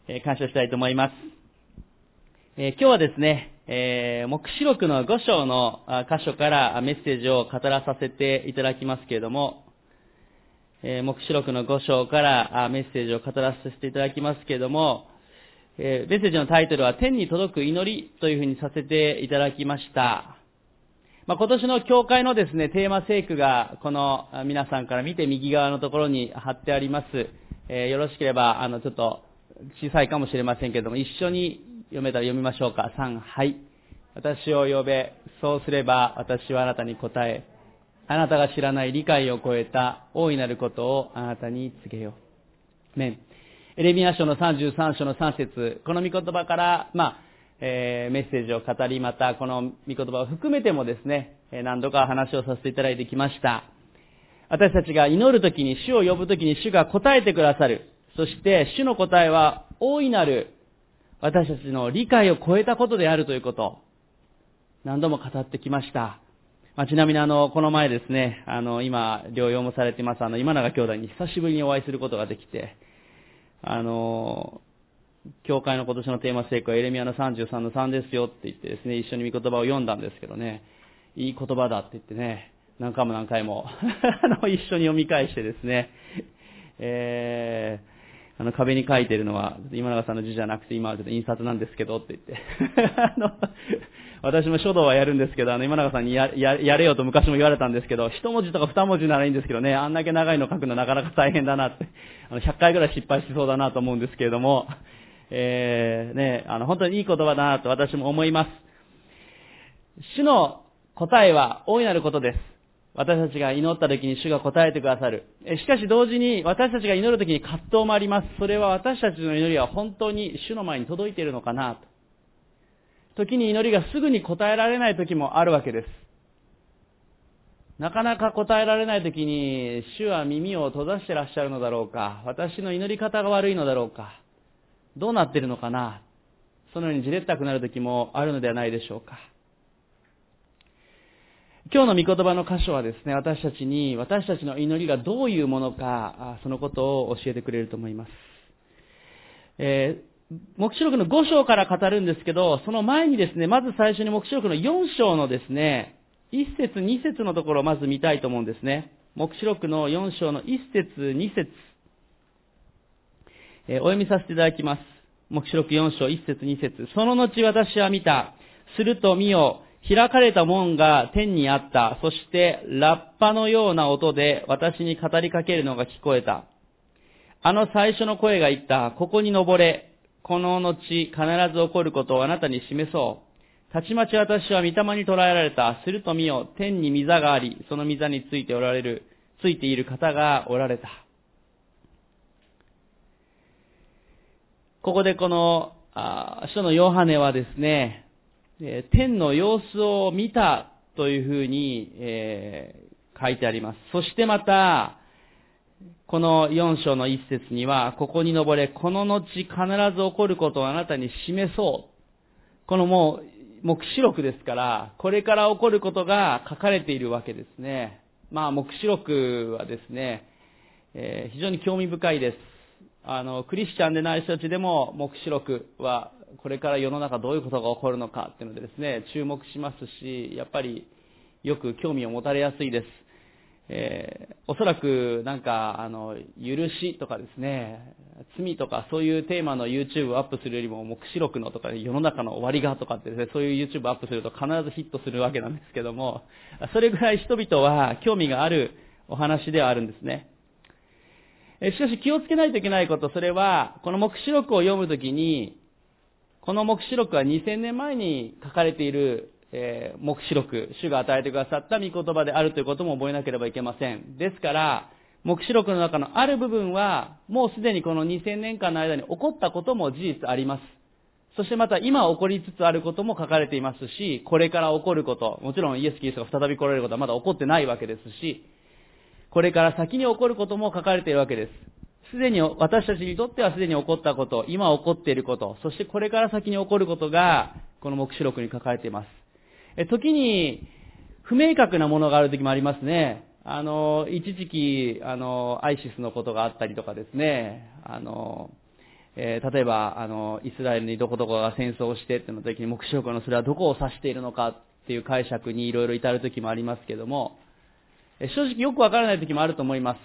感謝したいと思います。今日はですね、黙示録の5章の箇所からメッセージを語らさせていただきますけれども、黙示録の5章からメッセージを語らさせていただきますけれども、メッセージのタイトルは天に届く祈りというふうにさせていただきました。今年の教会のですね、テーマ聖句がこの皆さんから見て右側のところに貼ってあります。よろしければちょっと小さいかもしれませんけれども、一緒に読めたら読みましょうか。3、はい。私を呼べ、そうすれば私はあなたに答え、あなたが知らない理解を超えた大いなることをあなたに告げよう。エレミヤ書の33章の3節、この御言葉から、メッセージを語り、またこの御言葉を含めてもですね、何度か話をさせていただいてきました。私たちが祈るときに、主を呼ぶときに主が答えてくださる。そして主の答えは大いなる私たちの理解を超えたことであるということ、何度も語ってきました。ちなみにこの前ですね、今療養もされています今永兄弟に久しぶりにお会いすることができて、教会の今年のテーマ聖句はエレミヤの33の3ですよって言ってですね、一緒に御言葉を読んだんですけどね、いい言葉だって言ってね、何回も一緒に読み返してですね、壁に書いてるのは今永さんの字じゃなくて今はちょっと印刷なんですけどって言って私も書道はやるんですけど今永さんにやれよと昔も言われたんですけど、一文字とか二文字ならいいんですけどね、あんだけ長いの書くのなかなか大変だなって100回ぐらい失敗しそうだなと思うんですけれども、本当にいい言葉だなと私も思います。主の答えは大いなることです。私たちが祈った時に主が答えてくださる。しかし同時に私たちが祈る時に葛藤もあります。それは私たちの祈りは本当に主の前に届いているのかなと。時に祈りがすぐに答えられない時もあるわけです。なかなか答えられない時に主は耳を閉ざしてらっしゃるのだろうか。私の祈り方が悪いのだろうか。どうなっているのかな。そのようにじれったくなる時もあるのではないでしょうか。今日の御言葉の箇所はですね、私たちの祈りがどういうものか、そのことを教えてくれると思います。黙示録の5章から語るんですけど、その前にですね、まず最初に黙示録の4章のですね、1節2節のところをまず見たいと思うんですね。黙示録の4章の1節2節、お読みさせていただきます。黙示録4章1節2節、その後私は見た。すると見よ、開かれた門が天にあった。そしてラッパのような音で私に語りかけるのが聞こえた。最初の声が言った。ここに登れ。この後必ず起こることをあなたに示そう。たちまち私は御霊に捕らえられた。すると見よ、天に御座があり、その御座についている方がおられた。ここでこの使徒のヨハネはですね、天の様子を見たというふうに、書いてあります。そしてまた、この4章の1節には、ここに登れ、この後必ず起こることをあなたに示そう。このもう、黙示録ですから、これから起こることが書かれているわけですね。黙示録はですね、非常に興味深いです。クリスチャンでない人たちでも、黙示録は、これから世の中どういうことが起こるのかっていうのでですね、注目しますし、やっぱりよく興味を持たれやすいです。おそらく許しとかですね、罪とかそういうテーマの YouTube をアップするよりも、黙示録のとか世の中の終わりがとかってですね、そういう YouTube をアップすると必ずヒットするわけなんですけども、それぐらい人々は興味があるお話ではあるんですね。しかし気をつけないといけないこと、それは、この黙示録を読むときに、この黙示録は2000年前に書かれている、黙示録、主が与えてくださった御言葉であるということも覚えなければいけません。ですから、黙示録の中のある部分は、もうすでにこの2000年間の間に起こったことも事実あります。そしてまた今起こりつつあることも書かれていますし、これから起こること、もちろんイエス・キリストが再び来られることはまだ起こってないわけですし、これから先に起こることも書かれているわけです。すでに私たちにとってはすでに起こったこと、今起こっていること、そしてこれから先に起こることがこの黙示録に書かれています。時に不明確なものがある時もありますね。一時期アイシスのことがあったりとかですね、 例えば、イスラエルにどこどこが戦争をしてっていうの時に、黙示録のそれはどこを指しているのかっていう解釈にいろいろ至る時もありますけども、正直よくわからない時もあると思います。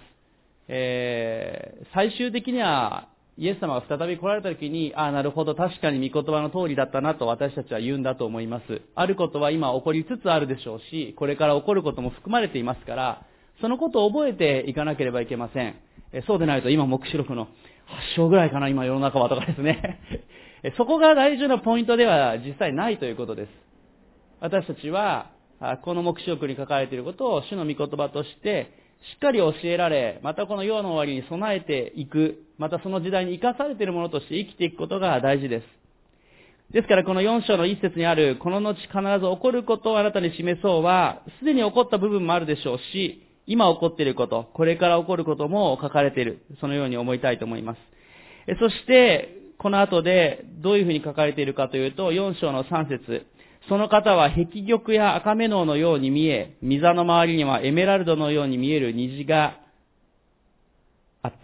最終的には、イエス様が再び来られた時に、なるほど、確かに御言葉の通りだったなと私たちは言うんだと思います。あることは今起こりつつあるでしょうし、これから起こることも含まれていますから、そのことを覚えていかなければいけません。そうでないと今黙示録の8章ぐらいかな、今世の中はとかですね。そこが大事なポイントでは実際ないということです。私たちは、この黙示録に書かれていることを主の御言葉として、しっかり教えられ、またこの世の終わりに備えていく、またその時代に生かされているものとして生きていくことが大事です。ですからこの4章の一節にある、この後必ず起こることをあなたに示そうは、すでに起こった部分もあるでしょうし、今起こっていること、これから起こることも書かれている。そのように思いたいと思います。そして、この後でどういうふうに書かれているかというと、4章の3節、その方は壁玉や赤目のように見え、御座の周りにはエメラルドのように見える虹があった。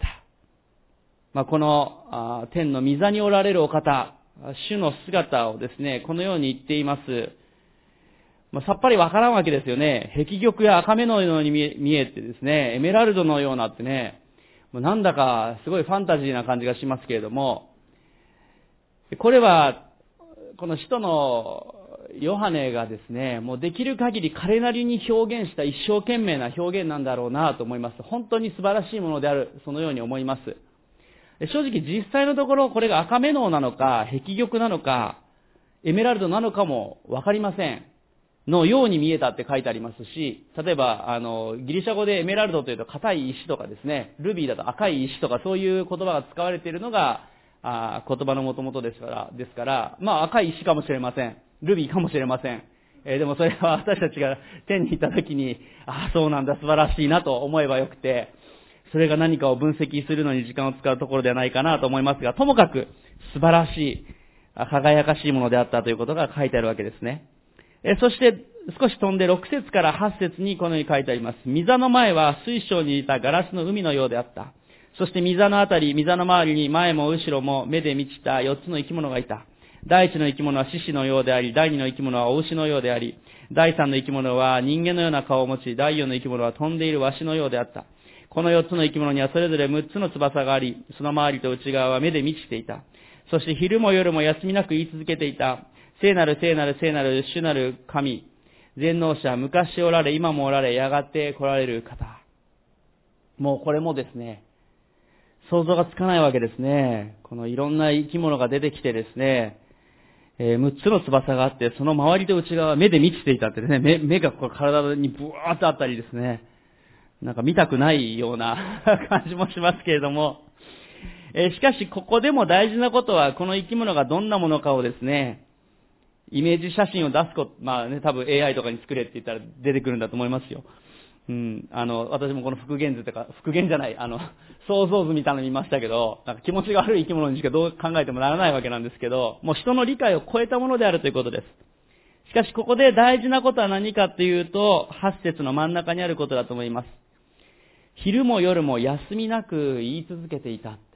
この天の御座におられるお方、主の姿をですね、このように言っています。さっぱりわからんわけですよね。壁玉や赤目のように見えてですね、エメラルドのようなってね、なんだかすごいファンタジーな感じがしますけれども、これは、この使徒のヨハネがですね、もうできる限り彼なりに表現した一生懸命な表現なんだろうなと思います。本当に素晴らしいものである、そのように思います。正直実際のところこれが赤目のなのか、壁玉なのか、エメラルドなのかもわかりません。のように見えたって書いてありますし、例えば、ギリシャ語でエメラルドというと硬い石とかですね、ルビーだと赤い石とかそういう言葉が使われているのが、言葉の元々ですから、赤い石かもしれません。ルビーかもしれません。でもそれは私たちが天に行った時に、そうなんだ、素晴らしいなと思えばよくて、それが何かを分析するのに時間を使うところではないかなと思いますが、ともかく素晴らしい、輝かしいものであったということが書いてあるわけですね。そして少し飛んで6節から8節にこのように書いてあります。御座の前は水晶に似たガラスの海のようであった。そして御座のあたり、御座の周りに前も後ろも目で満ちた4つの生き物がいた。第一の生き物は獅子のようであり、第二の生き物はお牛のようであり、第三の生き物は人間のような顔を持ち、第四の生き物は飛んでいるワシのようであった。この4つの生き物にはそれぞれ6つの翼があり、その周りと内側は目で満ちていた。そして昼も夜も休みなく言い続けていた。聖なる聖なる聖なる主なる神、全能者、昔おられ、今もおられ、やがて来られる方。もうこれもですね、想像がつかないわけですね。このいろんな生き物が出てきてですね、6つの翼があって、その周りと内側は目で満ちていたってね、目がこう体にブワーッとあったりですね、なんか見たくないような感じもしますけれども、しかしここでも大事なことは、この生き物がどんなものかをですね、イメージ写真を出すこと、多分 AI とかに作れって言ったら出てくるんだと思いますよ。私もこの復元図とか、復元じゃない、想像図みたいなの見ましたけど、なんか気持ちが悪い生き物にしかどう考えてもならないわけなんですけど、もう人の理解を超えたものであるということです。しかしここで大事なことは何かっていうと、8節の真ん中にあることだと思います。昼も夜も休みなく言い続けていた。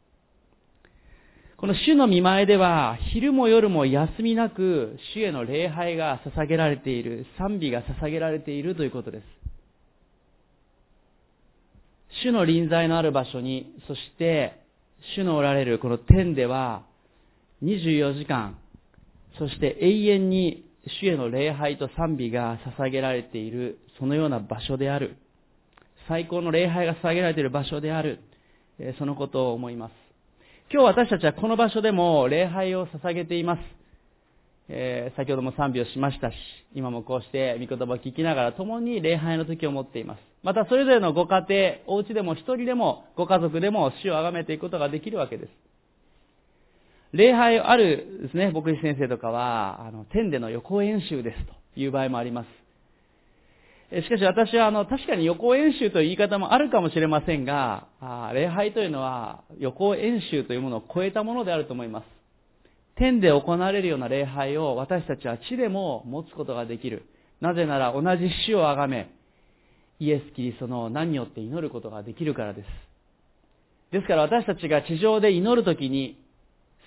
この主の御前では、昼も夜も休みなく主への礼拝が捧げられている、賛美が捧げられているということです。主の臨在のある場所に、そして主のおられるこの天では、24時間、そして永遠に主への礼拝と賛美が捧げられている、そのような場所である。最高の礼拝が捧げられている場所である。そのことを思います。今日私たちはこの場所でも礼拝を捧げています。先ほども賛美をしましたし、今もこうして御言葉を聞きながら共に礼拝の時を持っています。またそれぞれのご家庭、お家でも一人でもご家族でも主を崇めていくことができるわけです。礼拝あるですね、牧師先生とかは天での予行演習ですという場合もあります。しかし私は確かに予行演習という言い方もあるかもしれませんが、礼拝というのは予行演習というものを超えたものであると思います。天で行われるような礼拝を私たちは地でも持つことができる。なぜなら同じ主をあがめ、イエス・キリストの名によって祈ることができるからです。ですから私たちが地上で祈るときに、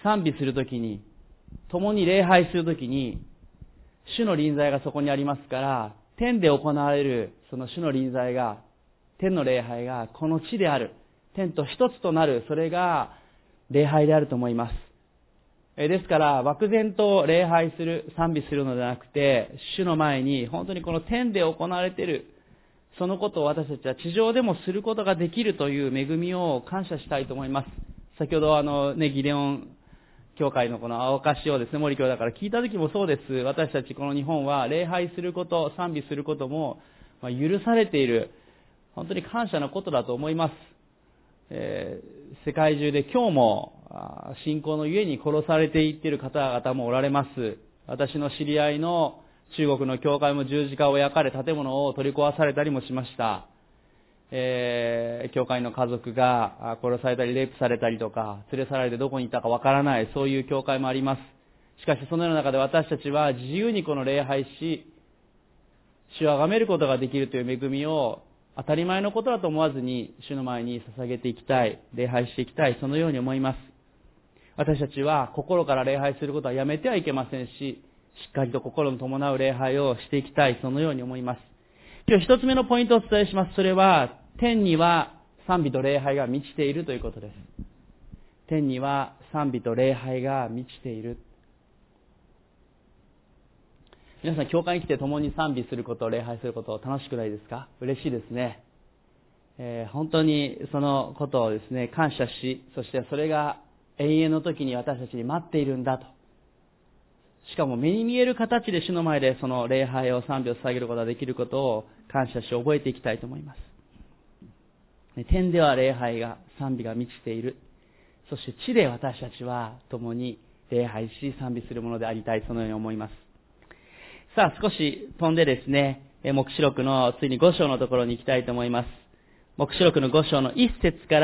賛美するときに、共に礼拝するときに、主の臨在がそこにありますから、天で行われるその主の臨在が、天の礼拝がこの地である。天と一つとなる、それが礼拝であると思います。ですから、漠然と礼拝する、賛美するのではなくて、主の前に本当にこの天で行われている、そのことを私たちは地上でもすることができるという恵みを感謝したいと思います。先ほどギデオン教会のこの青かしをですね、森教だから聞いた時もそうです。私たちこの日本は礼拝すること、賛美することも許されている、本当に感謝のことだと思います。世界中で今日も信仰のゆえに殺されていっている方々もおられます。私の知り合いの中国の教会も十字架を焼かれ、建物を取り壊されたりもしました。教会の家族が殺されたりレイプされたりとか、連れ去られてどこにいたかわからない、そういう教会もあります。しかしそのような中で私たちは自由にこの礼拝し、主を崇めることができるという恵みを当たり前のことだと思わずに主の前に捧げていきたい、礼拝していきたい、そのように思います。私たちは心から礼拝することはやめてはいけませんし、しっかりと心の伴う礼拝をしていきたい、そのように思います。今日一つ目のポイントをお伝えします。それは、天には賛美と礼拝が満ちているということです。天には賛美と礼拝が満ちている。皆さん、教会に来て共に賛美すること、礼拝すること楽しくないですか？嬉しいですね。本当にそのことをですね、感謝し、そしてそれが永遠の時に私たちに待っているんだと。しかも目に見える形で主の前でその礼拝を賛美を捧げることができることを感謝し覚えていきたいと思います。天では礼拝が、賛美が満ちている。そして地で私たちは共に礼拝し賛美するものでありたい、そのように思います。さあ、少し飛んでですね、黙示録のついに5章のところに行きたいと思います。黙示録の5章の1節から、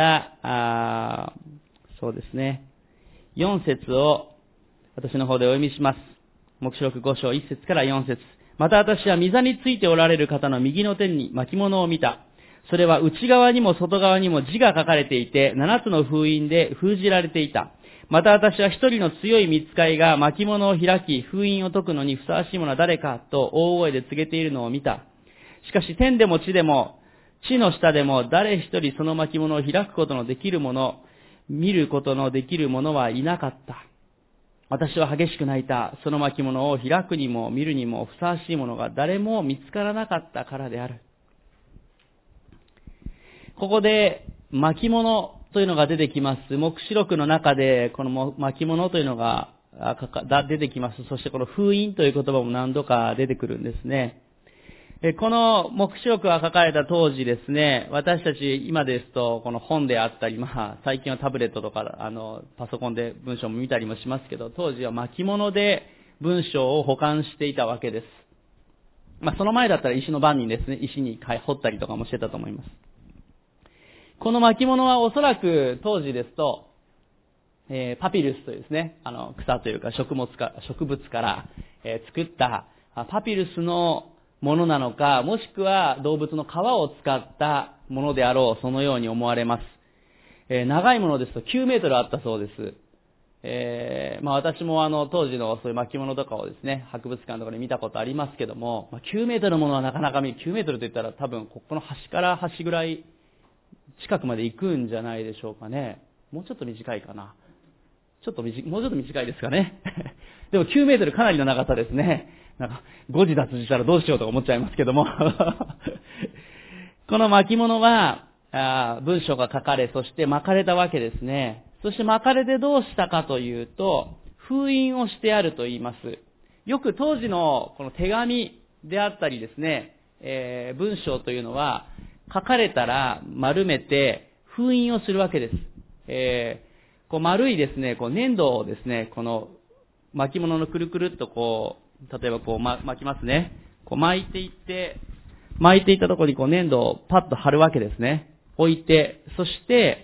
そうですね、4節を私の方でお読みします。黙示録5章1節から4節。また私は御座についておられる方の右の手に巻物を見た。それは内側にも外側にも字が書かれていて、7つの封印で封じられていた。また私は一人の強い御使いが巻物を開き、封印を解くのにふさわしいものは誰かと大声で告げているのを見た。しかし天でも地でも、地の下でも誰一人その巻物を開くことのできる者、見ることのできる者はいなかった。私は激しく泣いた。その巻物を開くにも見るにもふさわしいものが誰も見つからなかったからである。ここで巻物というのが出てきます。黙示録の中でこの巻物というのが出てきます。そしてこの封印という言葉も何度か出てくるんですね。この黙示録が書かれた当時ですね、私たち今ですとこの本であったり、最近はタブレットとかパソコンで文章も見たりもしますけど、当時は巻物で文章を保管していたわけです。その前だったら石の番人ですね、石に彫ったりとかもしてたと思います。この巻物はおそらく当時ですと、パピルスというですね、草というか植物から、作ったパピルスのものなのか、もしくは動物の皮を使ったものであろう、そのように思われます。長いものですと9メートルあったそうです。私も当時のそういう巻物とかをですね、博物館とかで見たことありますけども、9メートルのものはなかなか9メートルといったら多分ここの端から端ぐらい近くまで行くんじゃないでしょうかね。もうちょっと短いかな。もうちょっと短いですかね。でも9メートルかなりの長さですね。誤字脱字したらどうしようと思っちゃいますけども。この巻物は、文章が書かれ、そして巻かれたわけですね。そして巻かれてどうしたかというと、封印をしてあると言います。よく当時のこの手紙であったりですね、文章というのは、書かれたら丸めて封印をするわけです。こう丸いですね、こう粘土をですね、この巻物のくるくるっとこう、例えばこう巻きますね。こう巻いていったところにこう粘土をパッと貼るわけですね。置いて、そして、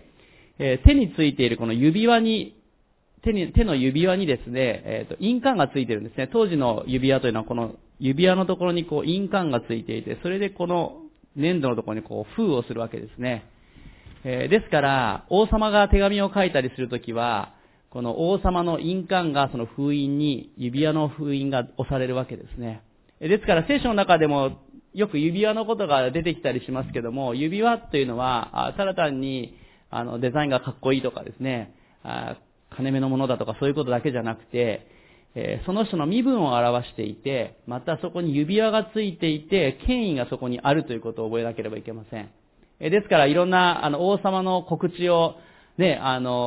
手についているこの指輪に、手の指輪にですね、印鑑がついてるんですね。当時の指輪というのはこの指輪のところにこう印鑑がついていて、それでこの粘土のところにこう封をするわけですね。ですから、王様が手紙を書いたりするときは、 この王様の印鑑がその封印に、指輪の封印が押されるわけですね。ですから聖書の中でもよく指輪のことが出てきたりしますけども、指輪というのは、ただ単にデザインがかっこいいとかですね、金目のものだとかそういうことだけじゃなくて、その人の身分を表していて、またそこに指輪がついていて、権威がそこにあるということを覚えなければいけません。ですからいろんな王様の告知をね、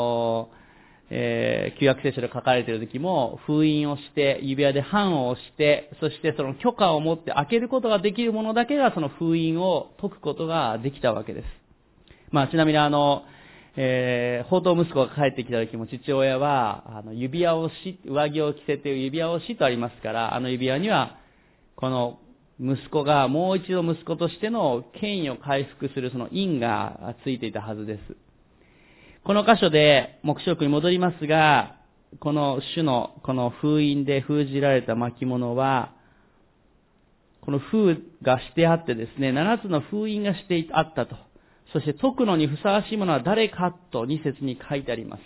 旧約聖書で書かれている時も封印をして指輪で判をして、そしてその許可を持って開けることができるものだけがその封印を解くことができたわけです。ちなみに放蕩息子が帰ってきた時も父親は指輪をし、上着を着せて指輪をしとありますから、指輪にはこの息子がもう一度息子としての権威を回復するその印がついていたはずです。この箇所で黙示録に戻りますが、この主のこの封印で封じられた巻物は、この封がしてあってですね、7つの封印がしてあったと。そして解くのにふさわしいものは誰かと2節に書いてあります。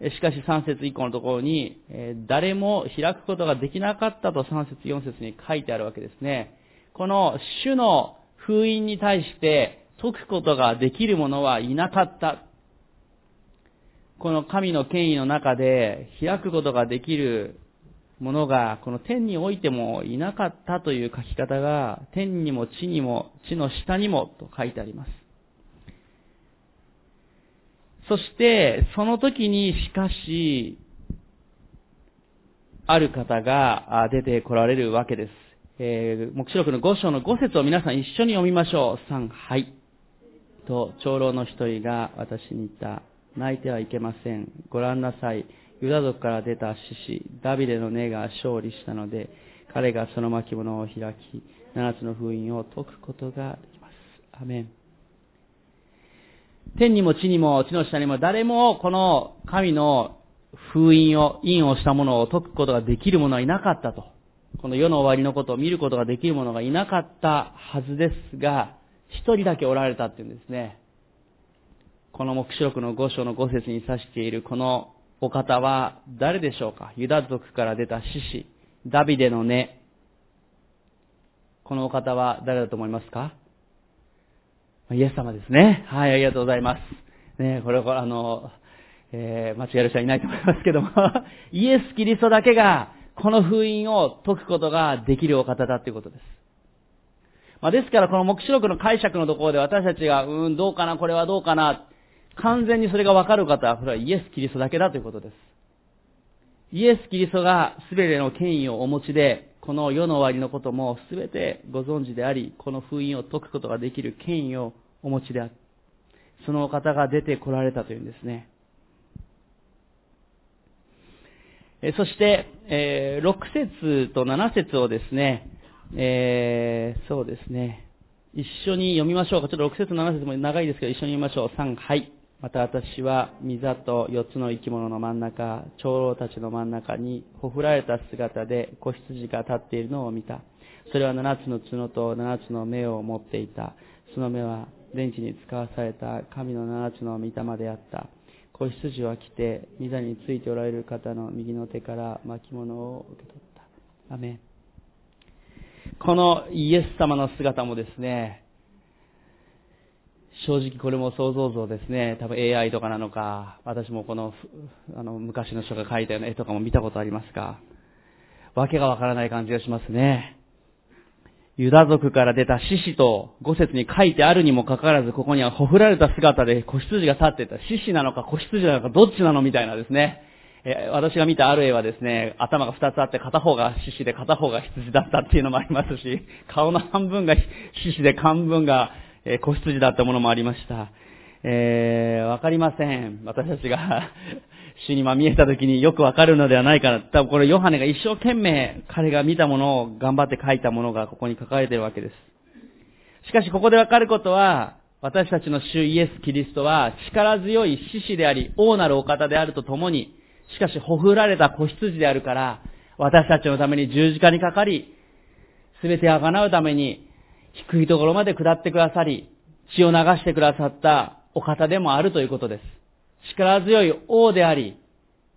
しかし3節以降のところに、誰も開くことができなかったと3節4節に書いてあるわけですね。この主の封印に対して解くことができる者はいなかった。この神の権威の中で開くことができるものがこの天においてもいなかったという書き方が、天にも地にも地の下にもと書いてあります。そしてその時にしかしある方が出てこられるわけです。黙示録の5章の5節を皆さん一緒に読みましょう。3、はい。と長老の一人が私に言った。泣いてはいけません。ご覧なさい。ユダ族から出た獅子、ダビデの根が勝利したので、彼がその巻物を開き、7つの封印を解くことができます。アメン。天にも地にも地の下にも誰もこの神の封印をしたものを解くことができる者はいなかったと。この世の終わりのことを見ることができる者がいなかったはずですが、一人だけおられたっていうんですね。この黙示録の5章の5節に指しているこのお方は誰でしょうか。ユダ族から出た獅子、ダビデの根。このお方は誰だと思いますか。イエス様ですね。はい、ありがとうございます。ね、これは間違える人はいないと思いますけども、イエス・キリストだけがこの封印を解くことができるお方だということです。ですからこの黙示録の解釈のところで私たちが、どうかな、これはどうかな、完全にそれがわかる方は、これはイエス・キリストだけだということです。イエス・キリストが全ての権威をお持ちで、この世の終わりのことも全てご存知であり、この封印を解くことができる権威をお持ちである。そのお方が出てこられたというんですね。そして、6節と7節をですね、そうですね、一緒に読みましょうか。ちょっと6節7節も長いですけど、一緒に読みましょう。3、はい。また私は御座と4つの生き物の真ん中、長老たちの真ん中にほふられた姿で子羊が立っているのを見た。それは7つの角と7つの目を持っていた。その目は電池に使わされた神の7つの御霊であった。子羊は来て御座についておられる方の右の手から巻物を受け取った。アメン。このイエス様の姿もですね、正直これも想像像ですね。多分 AI とかなのか、私もこの昔の人が描いたような絵とかも見たことありますが、わけがわからない感じがしますね。ユダ族から出た獅子と5節に書いてあるにもかかわらず、ここにはほふられた姿で子羊が立っていた。獅子なのか子羊なのかどっちなのみたいなですね。私が見たある絵はですね、頭が2つあって片方が獅子で片方が羊だったっていうのもありますし、顔の半分が獅子で半分が子羊だったものもありました。わかりません。私たちが主に見えた時によくわかるのではないかな。多分これヨハネが一生懸命彼が見たものを頑張って書いたものがここに書かれているわけです。しかしここでわかることは、私たちの主イエス・キリストは力強い獅子であり、王なるお方であるとともに、しかしほふられた子羊であるから、私たちのために十字架にかかり、すべてを贖うために低いところまで下ってくださり、血を流してくださったお方でもあるということです。力強い王であり、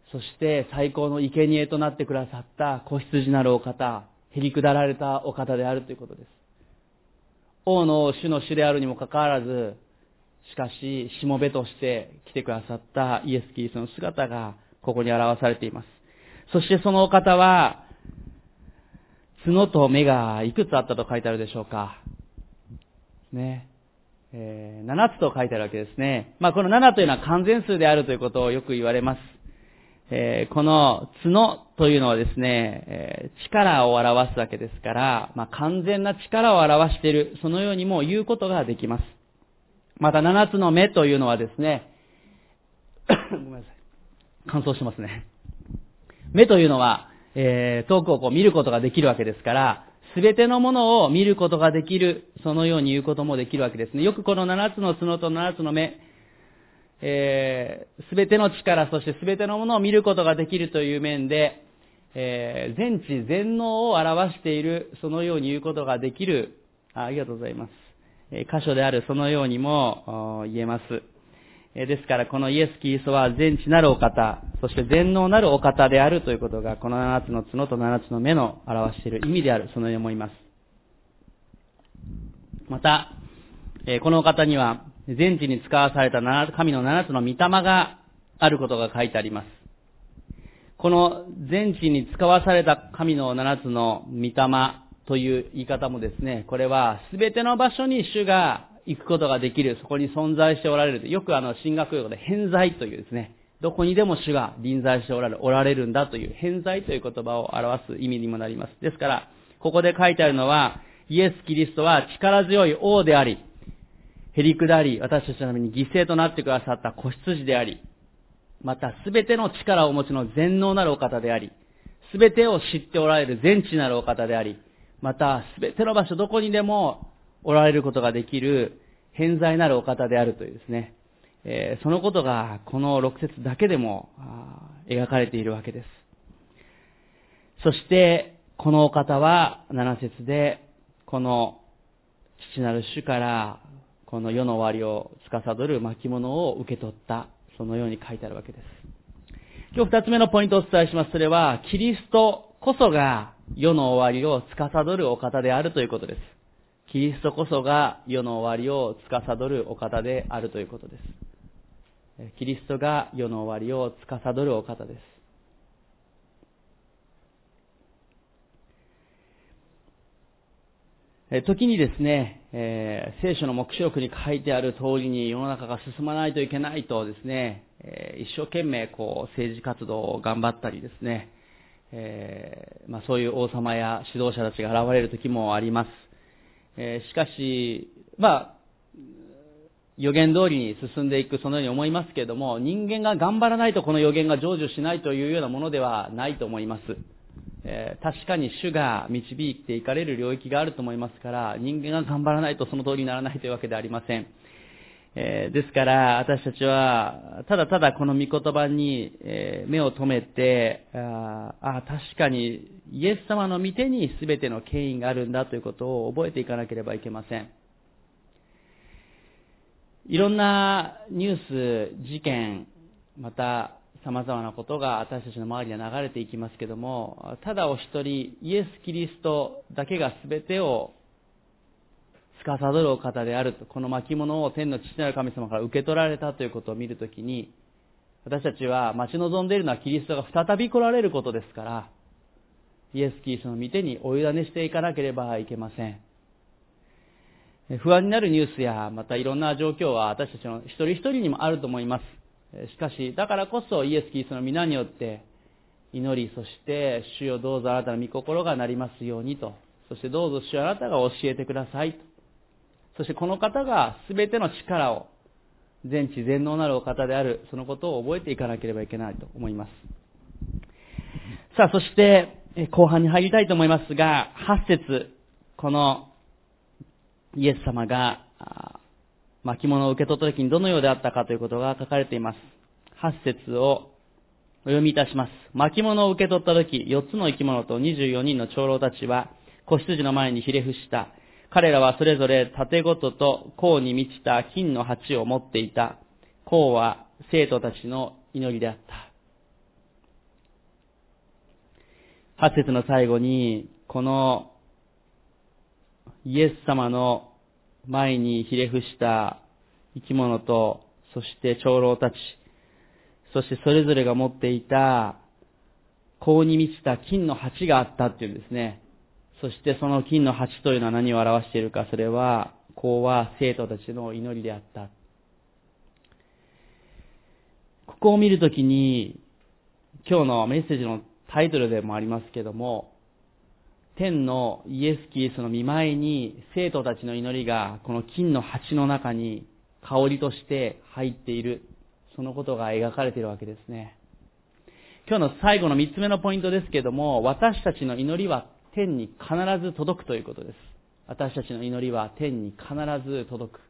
そして最高の生贄となってくださった子羊なるお方、へりくだられたお方であるということです。王の王、主の主であるにもかかわらず、しかし、しもべとして来てくださったイエス・キリストの姿がここに表されています。そしてそのお方は、角と目がいくつあったと書いてあるでしょうか。ね。7つと書いてあるわけですね。この7というのは完全数であるということをよく言われます。この角というのはですね、力を表すわけですから、完全な力を表している、そのようにも言うことができます。また7つの目というのはですね、ごめんなさい。乾燥してますね。目というのは、遠くを見ることができるわけですから、すべてのものを見ることができる、そのように言うこともできるわけですね。よくこの7つの角と7つの目、すべての力、そしてすべてのものを見ることができるという面で、全知全能を表している、そのように言うことができる、ありがとうございます。箇所である、そのようにも言えます。ですから、このイエス・キリストは全知なるお方、そして全能なるお方であるということが、この7つの角と7つの目の表している意味である、そのように思います。また、このお方には、全知に使わされた神の7つの御霊があることが書いてあります。この全知に使わされた神の7つの御霊という言い方もですね、これはすべての場所に主が行くことができる、そこに存在しておられる。よく神学用語で偏在というですね、どこにでも主が臨在しておられるんだという偏在という言葉を表す意味にもなります。ですから、ここで書いてあるのは、イエス・キリストは力強い王であり、へりくだり、私たちのために犠牲となってくださった子羊であり、またすべての力をお持ちの全能なるお方であり、すべてを知っておられる全知なるお方であり、またすべての場所どこにでもおられることができる偏在なるお方であるというですね、そのことがこの6節だけでも描かれているわけです。そしてこのお方は7節でこの父なる主からこの世の終わりを司る巻物を受け取った、そのように書いてあるわけです。今日2つ目のポイントをお伝えします。それはキリストこそが世の終わりを司るお方であるということです。キリストこそが世の終わりを司るお方であるということです。キリストが世の終わりを司るお方です。時にですね、聖書の黙示録に書いてある通りに世の中が進まないといけないとですね、一生懸命政治活動を頑張ったりですね、そういう王様や指導者たちが現れる時もあります。しかし、予言通りに進んでいく、そのように思いますけれども、人間が頑張らないとこの予言が成就しないというようなものではないと思います。確かに主が導いていかれる領域があると思いますから、人間が頑張らないとその通りにならないというわけではありません。ですから私たちはただただこの御言葉に目を留めて、確かにイエス様の御手に全ての権威があるんだということを覚えていかなければいけません。いろんなニュース、事件、また様々なことが私たちの周りには流れていきますけども、ただお一人イエス・キリストだけが全てを司るお方であると、この巻物を天の父なる神様から受け取られたということを見るときに、私たちは待ち望んでいるのはキリストが再び来られることですから、イエス・キリストの御手にお委ねしていかなければいけません。不安になるニュースやまたいろんな状況は私たちの一人一人にもあると思います。しかしだからこそイエス・キリストの皆によって祈り、そして主よどうぞあなたの御心がなりますようにと、そしてどうぞ主よあなたが教えてくださいと、そしてこの方が全ての力を全知全能なるお方である、そのことを覚えていかなければいけないと思います。さあ、そして後半に入りたいと思いますが、8節、このイエス様が巻物を受け取った時にどのようであったかということが書かれています。8節をお読みいたします。巻物を受け取った時、4つの生き物と24人の長老たちは子羊の前にひれ伏した。彼らはそれぞれ盾ごとと甲に満ちた金の鉢を持っていた。甲は生徒たちの祈りであった。 8節の最後に、このイエス様の前にひれ伏した生き物と、そして長老たち、そしてそれぞれが持っていた香に満ちた金の鉢があったっていうんですね。そしてその金の鉢というのは何を表しているか、それは、香は生徒たちの祈りであった。ここを見るときに、今日のメッセージのタイトルでもありますけども、天のイエス・キリストの御前に生徒たちの祈りがこの金の鉢の中に香りとして入っている、そのことが描かれているわけですね。今日の最後の3つ目のポイントですけども、私たちの祈りは天に必ず届くということです。私たちの祈りは天に必ず届く。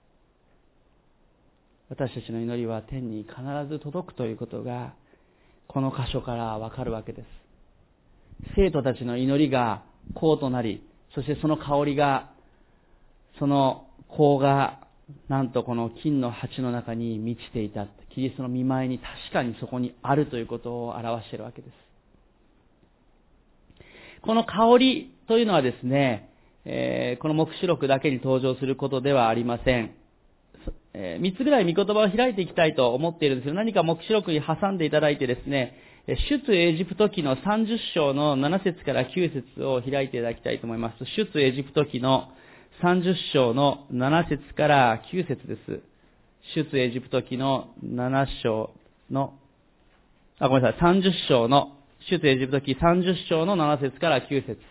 私たちの祈りは天に必ず届くということが、この箇所からわかるわけです。生徒たちの祈りが香となり、そしてその香りが、その香が、なんとこの金の鉢の中に満ちていた。キリストの御前に確かにそこにあるということを表しているわけです。この香りというのはですね、この黙示録だけに登場することではありません。3つぐらい御言葉を開いていきたいと思っているんですけど、何か黙示録に挟んでいただいてですね、出エジプト記の30章の7節から9節を開いていただきたいと思います。出エジプト記の30章の7節から9節です。出エジプト記の7章の、ごめんなさい、30章の、出エジプト記30章の7節から9節。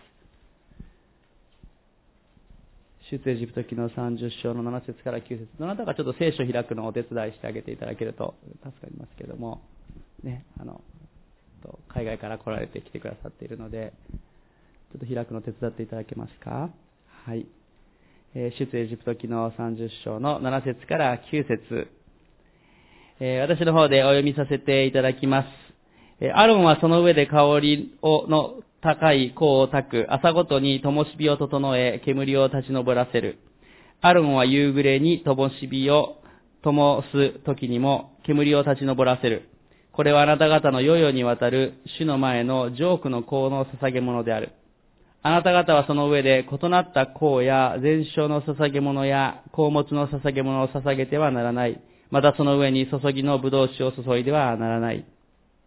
出エジプト記の30章の7節から9節。どなたかちょっと聖書を開くのをお手伝いしてあげていただけると助かりますけども、ね、海外から来られてきてくださっているので、ちょっと開くのを手伝っていただけますか。はい。出エジプト記の30章の7節から9節。私の方でお読みさせていただきます。アロンはその上で香りの高い香を焚く。朝ごとに灯火を整え、煙を立ち上らせる。アロンは夕暮れに灯火を灯す時にも煙を立ち上らせる。これはあなた方の世々にわたる主の前のジョークの香の捧げ物である。あなた方はその上で異なった香や全焼の捧げ物や香物の捧げ物を捧げてはならない。またその上に注ぎの葡萄酒を注いではならない。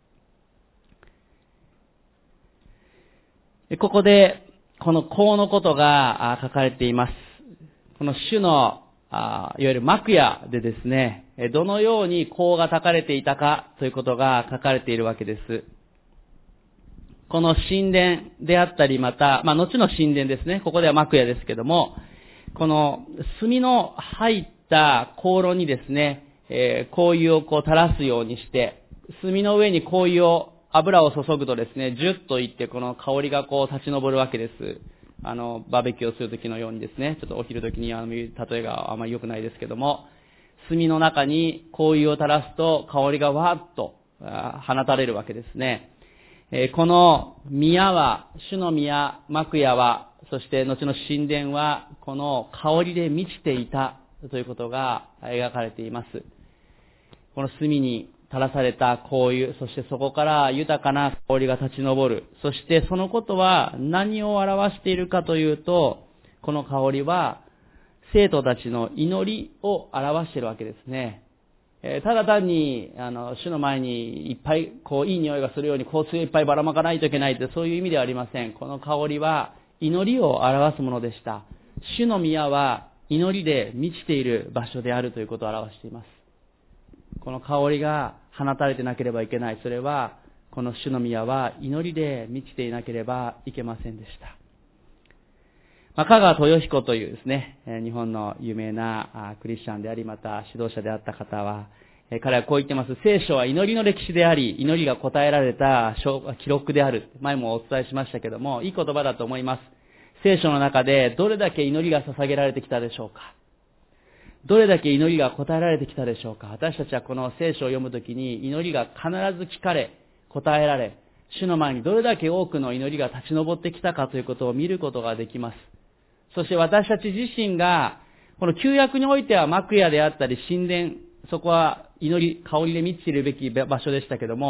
ここでこの香のことが書かれています。この主のいわゆる幕屋でですね、どのように香が焚かれていたかということが書かれているわけです。この神殿であったり、また、後の神殿ですね。ここでは幕屋ですけども、この炭の入った香炉にですね、香油を垂らすようにして、炭の上に香油を、油を注ぐとですね、ジュッといってこの香りが立ち上るわけです。バーベキューをするときのようにですね、ちょっとお昼時に例えがあまり良くないですけども、炭の中に香油を垂らすと香りがわーっと放たれるわけですね。この宮は、主の宮、幕屋は、そして後の神殿は、この香りで満ちていたということが描かれています。この炭に垂らされた香油、そしてそこから豊かな香りが立ち上る。そしてそのことは何を表しているかというと、この香りは生徒たちの祈りを表しているわけですね。ただ単に、主の前にいっぱい、いい匂いがするように香水をいっぱいばらまかないといけないって、そういう意味ではありません。この香りは祈りを表すものでした。主の宮は祈りで満ちている場所であるということを表しています。この香りが放たれてなければいけない。それは、この主の宮は祈りで満ちていなければいけませんでした。香川豊彦というですね、日本の有名なクリスチャンであり、また指導者であった方は、彼はこう言ってます。聖書は祈りの歴史であり、祈りが答えられた記録である。前もお伝えしましたけども、いい言葉だと思います。聖書の中でどれだけ祈りが捧げられてきたでしょうか。どれだけ祈りが答えられてきたでしょうか。私たちはこの聖書を読むときに祈りが必ず聞かれ、答えられ、主の前にどれだけ多くの祈りが立ち上ってきたかということを見ることができます。そして私たち自身が、この旧約においては幕屋であったり神殿、そこは祈り、香りで満ちているべき場所でしたけども、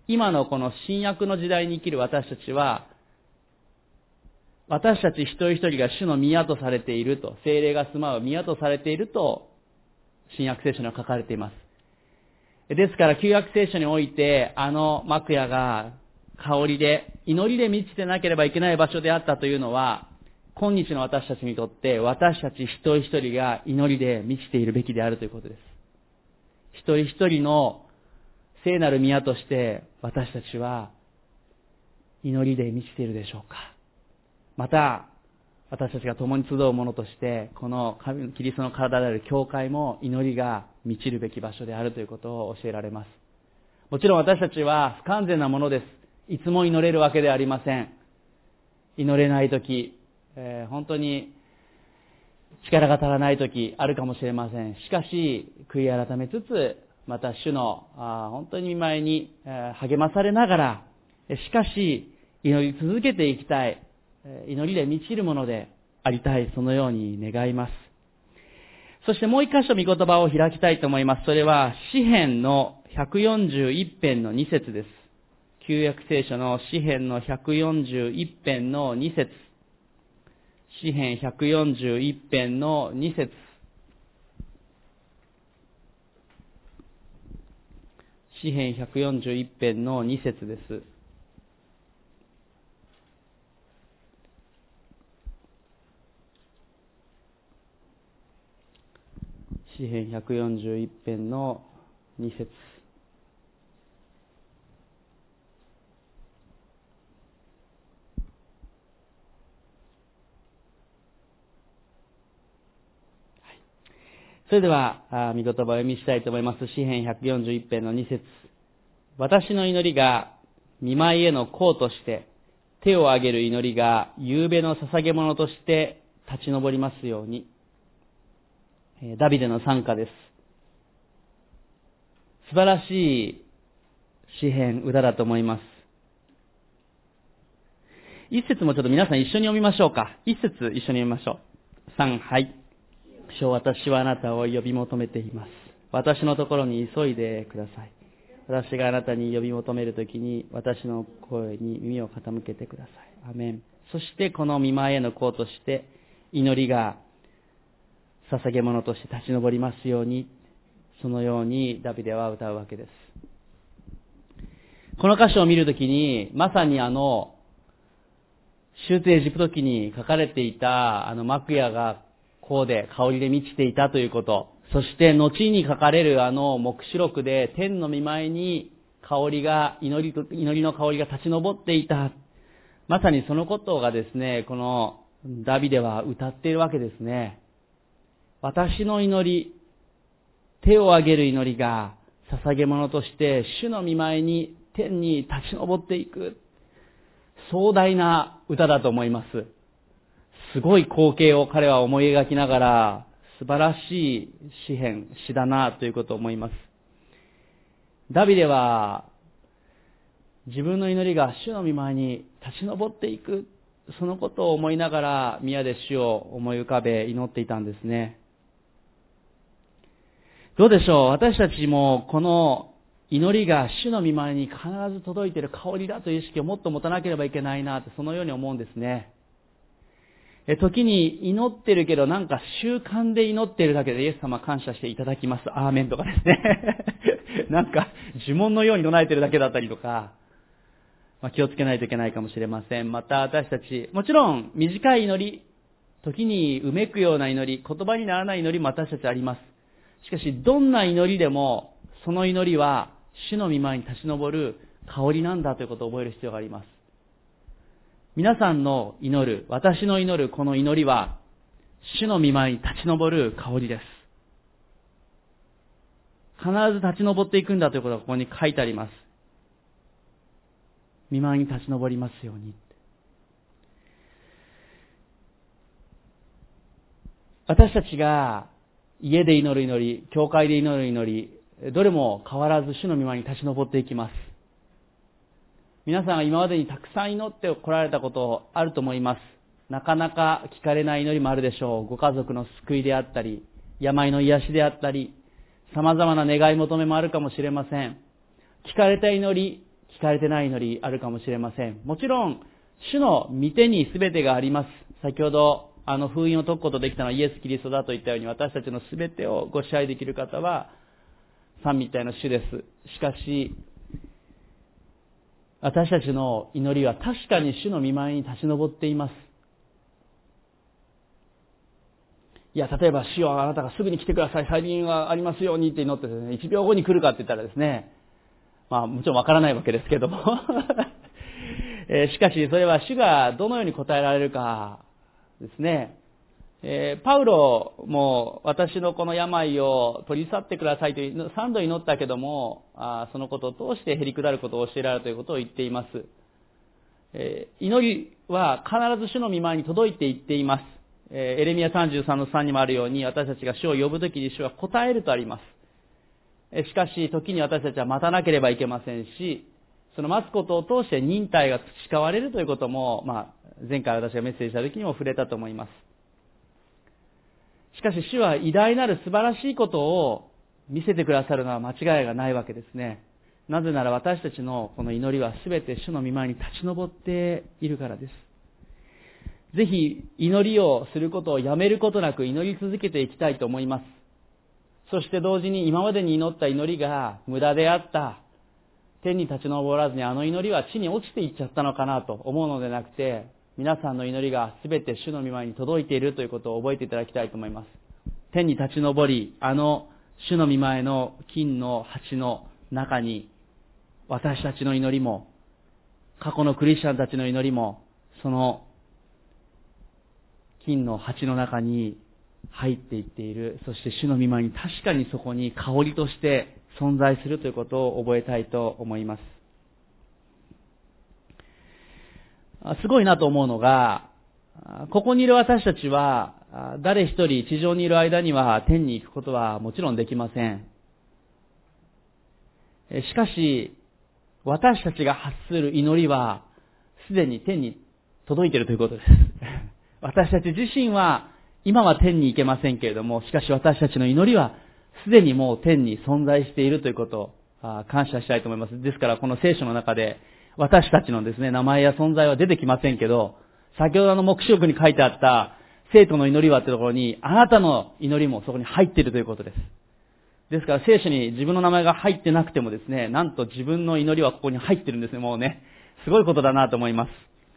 今のこの新約の時代に生きる私たちは、私たち一人一人が主の宮とされていると、聖霊が住まう宮とされていると、新約聖書には書かれています。ですから、旧約聖書において、幕屋が香りで、祈りで満ちてなければいけない場所であったというのは、今日の私たちにとって、私たち一人一人が祈りで満ちているべきであるということです。一人一人の聖なる宮として、私たちは祈りで満ちているでしょうか。また、私たちが共に集うものとして、このキリストの体である教会も祈りが満ちるべき場所であるということを教えられます。もちろん私たちは不完全なものです。いつも祈れるわけではありません。祈れないとき、本当に力が足らないときあるかもしれません。しかし、悔い改めつつ、また主の本当に御前に励まされながら、しかし祈り続けていきたい、祈りで満ちるものでありたい、そのように願います。そしてもう一箇所御言葉を開きたいと思います。それは詩編の141編の2節です。旧約聖書の詩編の141編の2節。詩編141編の2節。詩編141編の2節です。詩編141編の2節。それでは、御言葉を読みしたいと思います。詩編141編の2節。私の祈りが御前への香として、手を挙げる祈りが夕べの捧げ物として立ち上りますように。ダビデの賛歌です。素晴らしい詩編、歌だと思います。一節もちょっと皆さん一緒に読みましょうか。一節一緒に読みましょう。3、はい。主、私はあなたを呼び求めています。私のところに急いでください。私があなたに呼び求めるときに、私の声に耳を傾けてください。アメン。そしてこの御前への香として、祈りが捧げ物として立ち上りますように、そのようにダビデは歌うわけです。この箇所を見るときに、まさに出エジプト記に書かれていた幕屋が香で香りで満ちていたということ、そして後に書かれる黙示録で天の御前に祈りの香りが立ち上っていた。まさにそのことがですね、このダビデは歌っているわけですね。私の祈り、手を挙げる祈りが捧げ物として主の御前に天に立ち上っていく。壮大な歌だと思います。すごい光景を彼は思い描きながら、素晴らしい詩だなということを思います。ダビデは自分の祈りが主の御前に立ち上っていく、そのことを思いながら宮で主を思い浮かべ祈っていたんですね。どうでしょう、私たちもこの祈りが主の御前に必ず届いている香りだという意識をもっと持たなければいけないなと、そのように思うんですね。時に祈ってるけどなんか習慣で祈ってるだけでイエス様感謝していただきます、アーメンとかですねなんか呪文のように唱えてるだけだったりとか、気をつけないといけないかもしれません。また私たち、もちろん短い祈り、時にうめくような祈り、言葉にならない祈りも私たちあります。しかしどんな祈りでもその祈りは主の御前に立ち上る香りなんだということを覚える必要があります。皆さんの祈る、私の祈るこの祈りは主の御前に立ち上る香りです。必ず立ち上っていくんだということがここに書いてあります。御前に立ち上りますように。私たちが家で祈る祈り、教会で祈る祈り、どれも変わらず主の御前に立ち上っていきます。皆さんが今までにたくさん祈って来られたことあると思います。なかなか聞かれない祈りもあるでしょう。ご家族の救いであったり、病の癒しであったり、様々な願い求めもあるかもしれません。聞かれた祈り、 聞かれてない祈りあるかもしれません。もちろん、主の御手に全てがあります。先ほど、封印を解くことできたのはイエス・キリストだと言ったように、私たちの全てをご支配できる方は、三位一体の主です。しかし、私たちの祈りは確かに主の御前に立ち上っています。いや、例えば主よあなたがすぐに来てください、再臨がありますようにって祈ってですね、1秒後に来るかって言ったらですね、もちろんわからないわけですけどもしかしそれは主がどのように答えられるかですね。パウロも私のこの病を取り去ってくださいと3度祈ったけども、そのことを通してへりくだることを教えられるということを言っています。祈りは必ず主の御前に届いていっています。エレミヤ33の3にもあるように、私たちが主を呼ぶときに主は答えるとあります。しかし時に私たちは待たなければいけませんし、その待つことを通して忍耐が培われるということも、前回私がメッセージした時にも触れたと思います。しかし主は偉大なる素晴らしいことを見せてくださるのは間違いがないわけですね。なぜなら私たちのこの祈りはすべて主の御前に立ち上っているからです。ぜひ祈りをすることをやめることなく祈り続けていきたいと思います。そして同時に今までに祈った祈りが無駄であった、天に立ち上らずにあの祈りは地に落ちていっちゃったのかなと思うのでなくて、皆さんの祈りがすべて主の御前に届いているということを覚えていただきたいと思います。天に立ち上り、あの主の御前の金の鉢の中に、私たちの祈りも、過去のクリスチャンたちの祈りも、その金の鉢の中に入っていっている。そして主の御前に確かにそこに香りとして存在するということを覚えたいと思います。すごいなと思うのが、ここにいる私たちは誰一人地上にいる間には天に行くことはもちろんできません。しかし私たちが発する祈りはすでに天に届いているということです。私たち自身は今は天に行けませんけれども、しかし私たちの祈りはすでにもう天に存在しているということを感謝したいと思います。ですからこの聖書の中で私たちのですね、名前や存在は出てきませんけど、先ほどの黙示録に書いてあった生徒の祈りはというところに、あなたの祈りもそこに入っているということです。ですから聖書に自分の名前が入ってなくてもですね、なんと自分の祈りはここに入ってるんですね。もうね、すごいことだなと思います。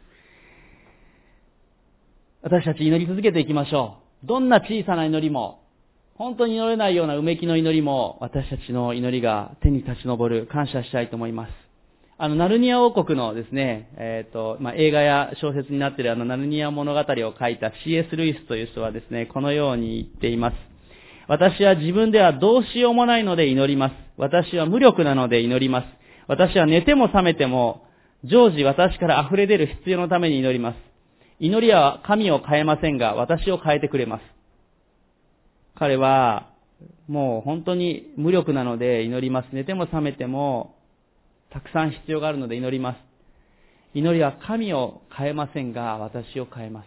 私たち祈り続けていきましょう。どんな小さな祈りも、本当に祈れないようなうめきの祈りも、私たちの祈りが天に立ち上る、感謝したいと思います。ナルニア王国のですね、映画や小説になっているナルニア物語を書いた C.S. ルイスという人はですね、このように言っています。私は自分ではどうしようもないので祈ります。私は無力なので祈ります。私は寝ても覚めても、常時私から溢れ出る必要のために祈ります。祈りは神を変えませんが、私を変えてくれます。彼は、もう本当に無力なので祈ります。寝ても覚めても、たくさん必要があるので祈ります。祈りは神を変えませんが、私を変えます。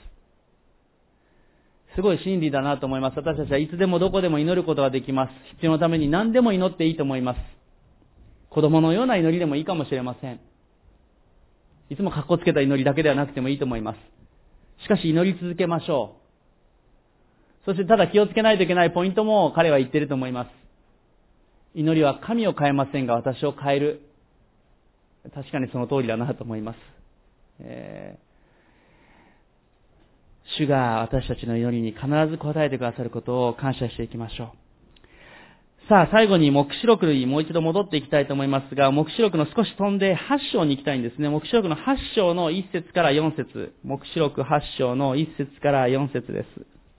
すごい真理だなと思います。私たちはいつでもどこでも祈ることができます。必要のために何でも祈っていいと思います。子供のような祈りでもいいかもしれません。いつも格好つけた祈りだけではなくてもいいと思います。しかし祈り続けましょう。そしてただ気をつけないといけないポイントも彼は言っていると思います。祈りは神を変えませんが、私を変える。確かにその通りだなと思います。主が私たちの祈りに必ず応えてくださることを感謝していきましょう。さあ、最後に黙示録にもう一度戻っていきたいと思いますが、黙示録の少し飛んで8章に行きたいんですね。黙示録の8章の1節から4節。黙示録8章の1節から4節です。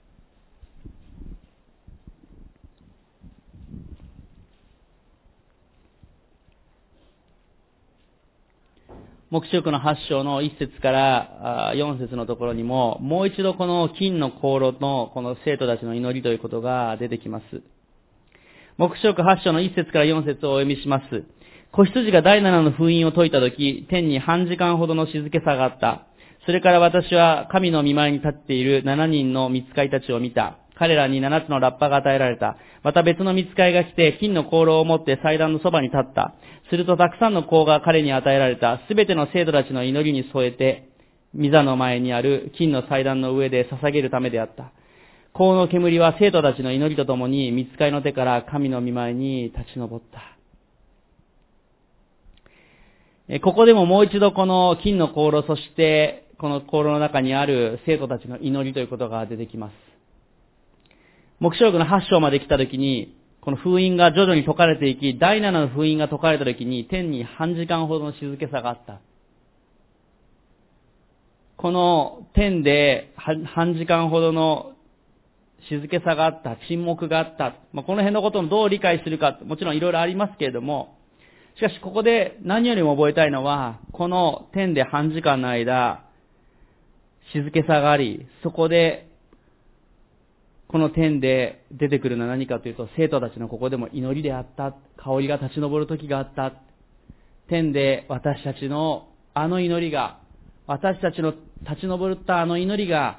黙示録の8章の1節から4節のところにも、もう一度この金の香炉のこの生徒たちの祈りということが出てきます。黙示録8章の1節から4節をお読みします。子羊が第7の封印を解いたとき、天に半時間ほどの静けさがあった。それから私は神の御前に立っている7人の御使いたちを見た。 彼らに7つのラッパが与えられた。また別の御使いが来て、金の香炉を持って祭壇のそばに立った。するとたくさんの香が彼に与えられた。すべての生徒たちの祈りに添えて、御座の前にある金の祭壇の上で捧げるためであった。香の煙は生徒たちの祈りとともに、御使いの手から神の御前に立ち上った。ここでももう一度この金の香炉、そしてこの香炉の中にある生徒たちの祈りということが出てきます。黙示録の8章まで来たときに、この封印が徐々に解かれていき、第7の封印が解かれたときに、天に半時間ほどの静けさがあった。この天で半時間ほどの静けさがあった、沈黙があった。この辺のことをどう理解するか、もちろんいろいろありますけれども、しかしここで何よりも覚えたいのは、この天で半時間の間、静けさがあり、そこで、この天で出てくるのは何かというと、生徒たちのここでも祈りであった、香りが立ち上る時があった。天で私たちのあの祈りが、私たちの立ち上ったあの祈りが、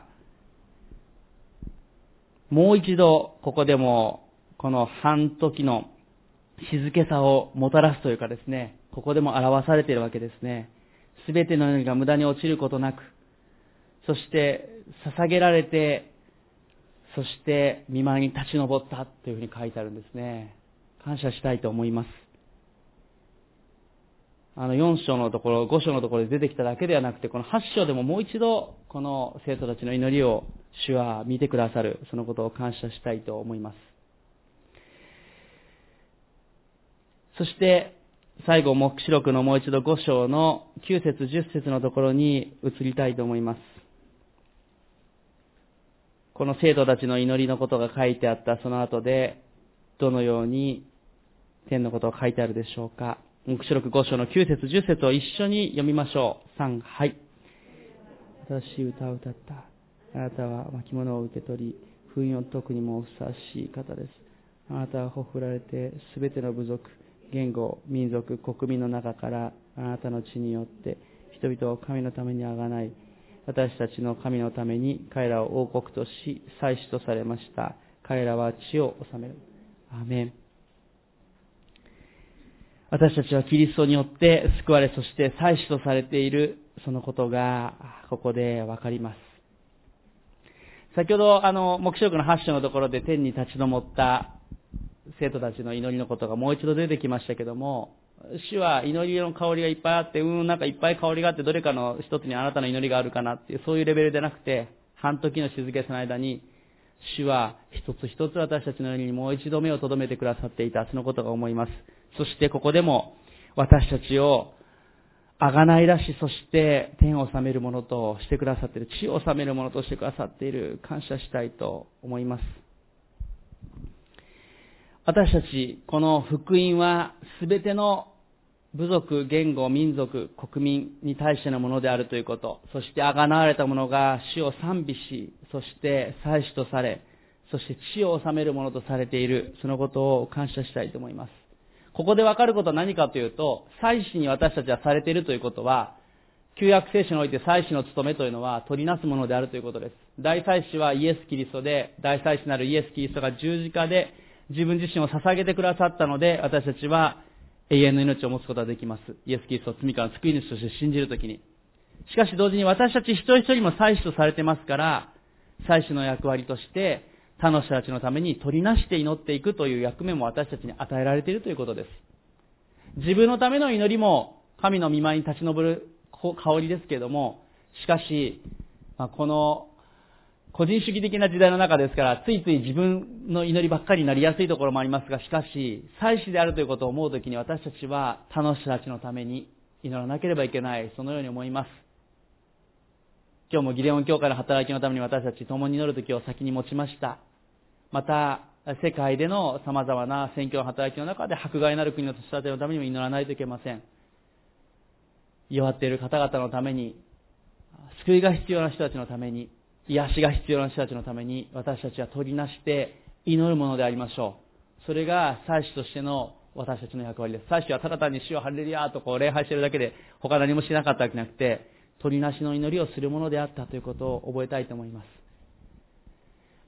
もう一度ここでもこの半時の静けさをもたらすというかですね、ここでも表されているわけですね。すべての祈りが無駄に落ちることなく、そして捧げられて、そして御前に立ち上ったというふうに書いてあるんですね。感謝したいと思います。4章のところ、5章のところで出てきただけではなくて、この8章でももう一度この生徒たちの祈りを主は見てくださる、そのことを感謝したいと思います。そして最後、黙示録のもう一度5章の9節10節のところに移りたいと思います。この生徒たちの祈りのことが書いてあったその後で、どのように天のことが書いてあるでしょうか。黙示録5章の9節10節を一緒に読みましょう。3、はい。新しい歌を歌った。あなたは巻物を受け取り、封印を解くにもふさわしい方です。あなたはほふられて、すべての部族、言語、民族、国民の中から、あなたの血によって、人々を神のためにあがない、私たちの神のために彼らを王国とし、祭司とされました。彼らは地を治める。アーメン。私たちはキリストによって救われ、そして祭司とされている、そのことが、ここでわかります。先ほど、黙示録の8章のところで天に立ち上った生徒たちの祈りのことがもう一度出てきましたけども、主は祈りの香りがいっぱいあって、なんかいっぱい香りがあって、どれかの一つにあなたの祈りがあるかなっていう、そういうレベルでなくて、半時の静けさの間に、主は一つ一つ私たちのようにもう一度目を留めてくださっていた、そのことが思います。そしてここでも私たちを贖い出し、そして天を治めるものとしてくださっている、地を治めるものとしてくださっている、感謝したいと思います。私たち、この福音はすべての部族、言語、民族、国民に対してのものであるということ、そして贖われた者が主を賛美し、そして祭司とされ、そして地を治めるものとされている、そのことを感謝したいと思います。ここでわかることは何かというと、祭司に私たちはされているということは、旧約聖書において祭司の務めというのは取りなすものであるということです。大祭司はイエス・キリストで、大祭司なるイエス・キリストが十字架で自分自身を捧げてくださったので、私たちは永遠の命を持つことができます。イエス・キリストを罪からの救い主として信じるときに。しかし同時に私たち一人一人も祭司とされてますから、祭司の役割として他の人たちのために取りなして祈っていくという役目も私たちに与えられているということです。自分のための祈りも神の御前に立ち上る香りですけれども、しかし、この個人主義的な時代の中ですから、ついつい自分の祈りばっかりになりやすいところもありますが、しかし、祭司であるということを思うときに私たちは他の人たちのために祈らなければいけない、そのように思います。今日もギデオン教会の働きのために私たち共に祈るときを先に持ちました。また、世界での様々な宣教の働きの中で迫害なる国の子育てのためにも祈らないといけません。弱っている方々のために、救いが必要な人たちのために、癒しが必要な人たちのために、私たちは取りなして祈るものでありましょう。それが祭司としての私たちの役割です。祭司はただ単に主をハレルヤーと礼拝しているだけで他何もしなかったわけじゃなくて、取りなしの祈りをするものであったということを覚えたいと思います。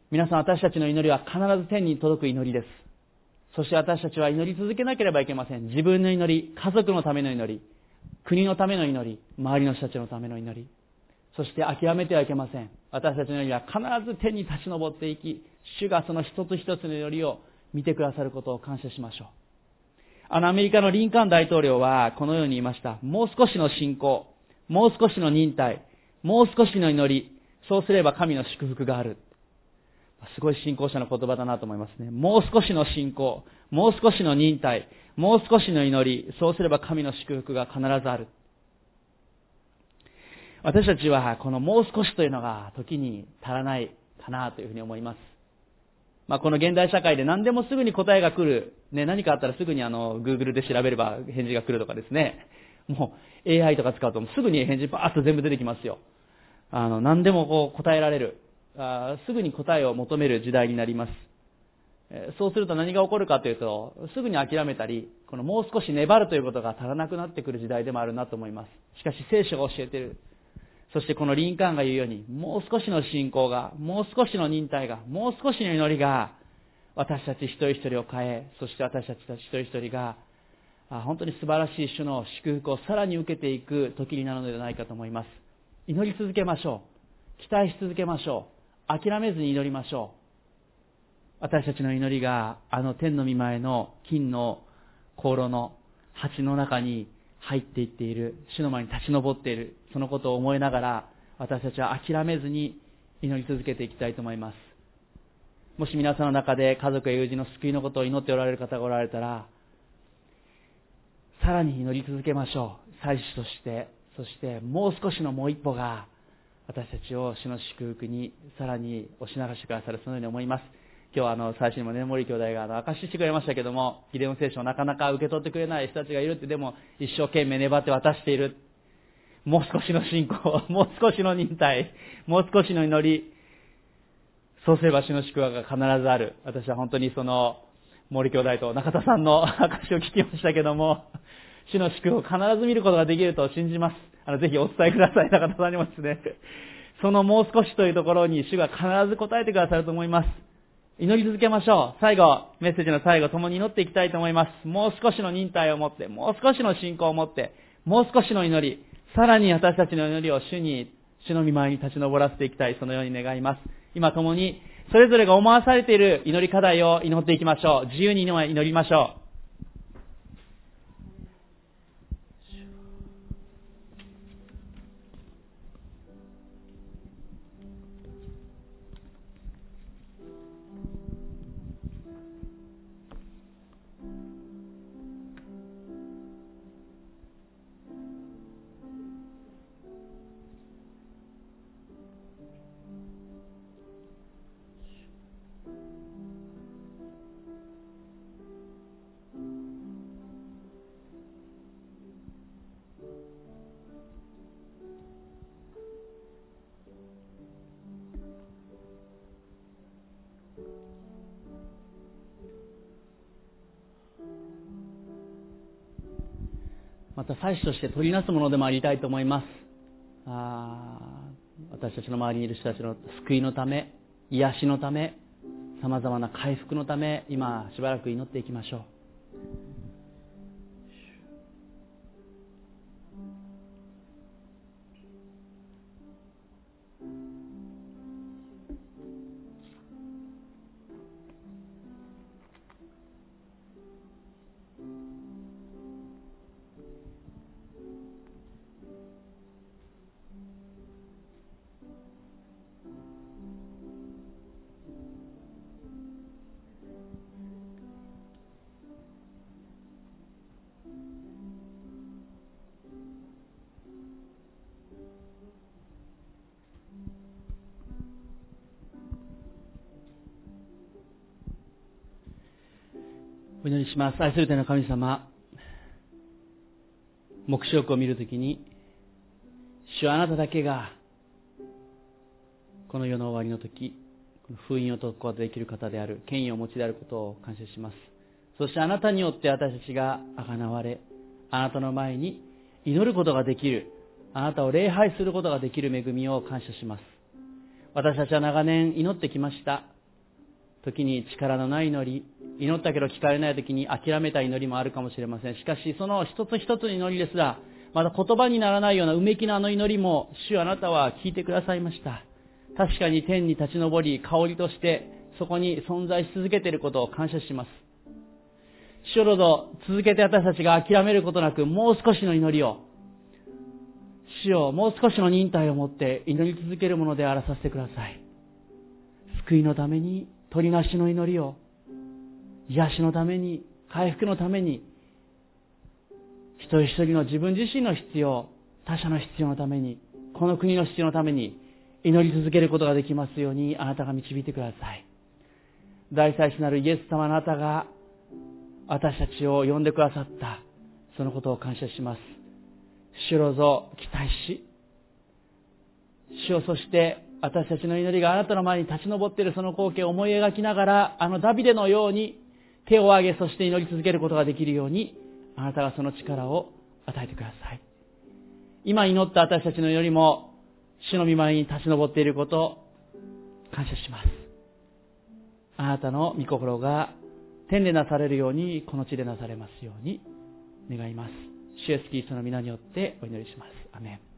皆さん、私たちの祈りは必ず天に届く祈りです。そして私たちは祈り続けなければいけません。自分の祈り、家族のための祈り、国のための祈り、周りの人たちのための祈り、そして諦めてはいけません。私たちの祈りは必ず天に立ち上っていき、主がその一つ一つの祈りを見てくださることを感謝しましょう。アメリカのリンカーン大統領はこのように言いました。もう少しの信仰、もう少しの忍耐、もう少しの祈り、そうすれば神の祝福がある。すごい信仰者の言葉だなと思いますね。もう少しの信仰、もう少しの忍耐、もう少しの祈り、そうすれば神の祝福が必ずある。私たちはこのもう少しというのが時に足らないかなというふうに思います。この現代社会で何でもすぐに答えが来る、何かあったらすぐにGoogle で調べれば返事が来るとかですね。もう AI とか使うとすぐに返事バーッと全部出てきますよ。何でも答えられる。すぐに答えを求める時代になります。そうすると何が起こるかというと、すぐに諦めたり、このもう少し粘るということが足らなくなってくる時代でもあるなと思います。しかし聖書が教えている。そしてこのリンカーンが言うように、もう少しの信仰が、もう少しの忍耐が、もう少しの祈りが、私たち一人一人を変え、そして私たち一人一人が、本当に素晴らしい主の祝福をさらに受けていく時になるのではないかと思います。祈り続けましょう。期待し続けましょう。諦めずに祈りましょう。私たちの祈りが、天の御前の金の香炉の鉢の中に入っていっている、主の前に立ち上っている、そのことを思いながら、私たちは諦めずに祈り続けていきたいと思います。もし皆さんの中で家族や友人の救いのことを祈っておられる方がおられたら、さらに祈り続けましょう。祭司として、そしてもう少しのもう一歩が、私たちを主の祝福にさらに押し流してくださる、そのように思います。今日は最初にもね、森兄弟が証ししてくれましたけども、ギデオン聖書をなかなか受け取ってくれない人たちがいるって、でも一生懸命粘って渡している。もう少しの信仰、もう少しの忍耐、もう少しの祈り、そうすれば主の祝福が必ずある。私は本当にその森兄弟と中田さんの証しを聞きましたけども、主の祝福を必ず見ることができると信じます。ぜひお伝えください。中田さんにもですね、そのもう少しというところに主が必ず答えてくださると思います。祈り続けましょう。最後、メッセージの最後、共に祈っていきたいと思います。もう少しの忍耐を持って、もう少しの信仰を持って、もう少しの祈り、さらに私たちの祈りを主の御前に立ち上らせていきたい、そのように願います。今共に、それぞれが思わされている祈り課題を祈っていきましょう。自由に祈りましょう。また祭司として取りなすものでもありたいと思います。私たちの周りにいる人たちの救いのため、癒しのため、様々な回復のため、今しばらく祈っていきましょう。お祈りします。愛する天の神様、黙示録を見るときに、主はあなただけがこの世の終わりの時、この封印を解くことができる方である、権威をお持ちであることを感謝します。そしてあなたによって私たちが贖われ、あなたの前に祈ることができる、あなたを礼拝することができる恵みを感謝します。私たちは長年祈ってきました。 時に力のない祈り、祈ったけど聞かれない時に諦めた祈りもあるかもしれません。しかしその一つ一つの祈りですが、まだ言葉にならないようなうめきのあの祈りも主あなたは聞いてくださいました。確かに天に立ち上り、香りとしてそこに存在し続けていることを感謝します。主よ、どうぞ続けて私たちが諦めることなく、もう少しの祈りを、主よ、もう少しの忍耐を持って祈り続けるものであらさせてください。救いのために、取りなしの祈りを、癒しのために、回復のために、一人一人の自分自身の必要、他者の必要のために、この国の必要のために祈り続けることができますように、あなたが導いてください。大祭司なるイエス様、あなたが私たちを呼んでくださった、そのことを感謝します。主よ、どうぞ期待し、主よ、そして私たちの祈りがあなたの前に立ち上っているその光景を思い描きながら、あのダビデのように手を挙げ、そして祈り続けることができるように、あなたがその力を与えてください。今祈った私たちの祈りも主の御前に立ち上っていることを感謝します。あなたの御心が天でなされるように、この地でなされますように願います。主イエスキリストの皆によってお祈りします。アメン。